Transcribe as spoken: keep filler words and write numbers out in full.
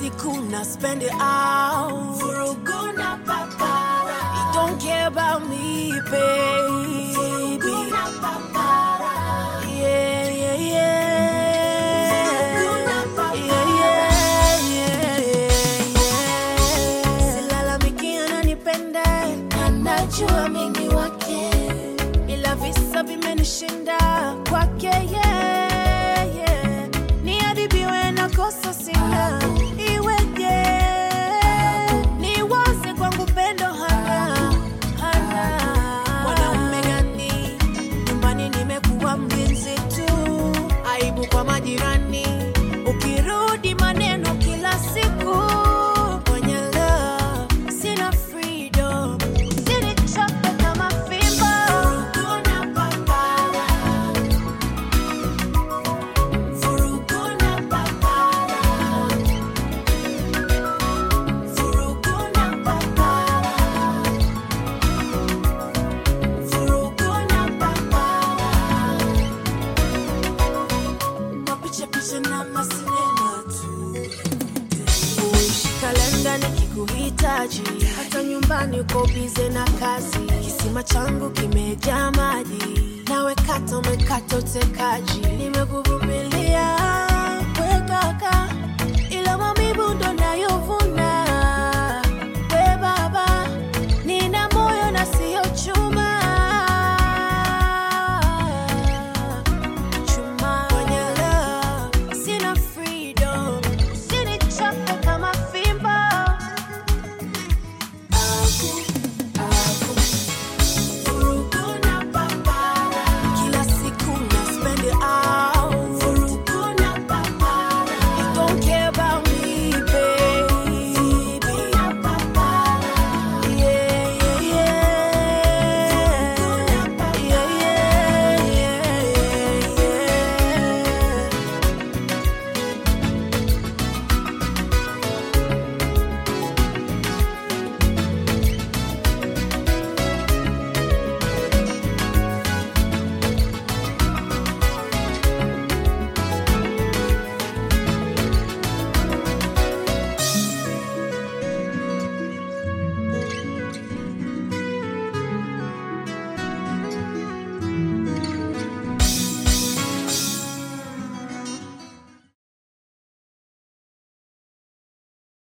siku na spend it out. Furuguna papara. You don't care about me, baby. Furuguna papara. Yeah, yeah, yeah. Furuguna papara. Yeah, yeah, yeah, yeah. Silalamiki ananipenda, Anajua mimi wake. ila visa vimenishinda kwake, yeah, yeah. Niadhibiwe na kosa sina, iweje? Niwaze kwangu pendo hana, hana. Mwanaume gani? Nyumbani nimekuwa mlinzi tu, aibu kwa majirani, ukirudi maneno kila siku. Kwenye love sina freedom, usinichoke kama fimbo. Furuguna papara. Furuguna papara. Furuguna papara. Furuguna papara. Mapicha picha na masinema tu. Uishi kalenda nikikuhitaji, hata nyumbani uko bize na kazi. Kisima changu kimejaa maji, nawe kata umekata utekaji. Nimekuvumilia we kaka,